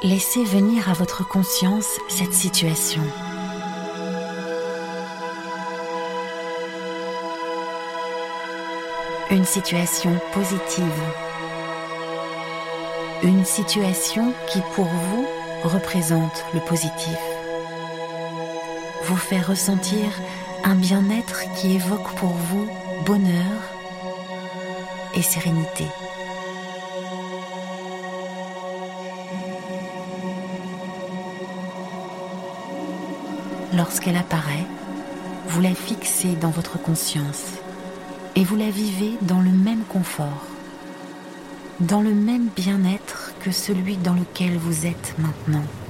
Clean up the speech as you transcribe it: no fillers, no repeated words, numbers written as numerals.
Laissez venir à votre conscience cette situation. Une situation positive. Une situation qui, pour vous, représente le positif. Vous fait ressentir un bien-être qui évoque pour vous bonheur et sérénité. Lorsqu'elle apparaît, vous la fixez dans votre conscience et vous la vivez dans le même confort, dans le même bien-être que celui dans lequel vous êtes maintenant.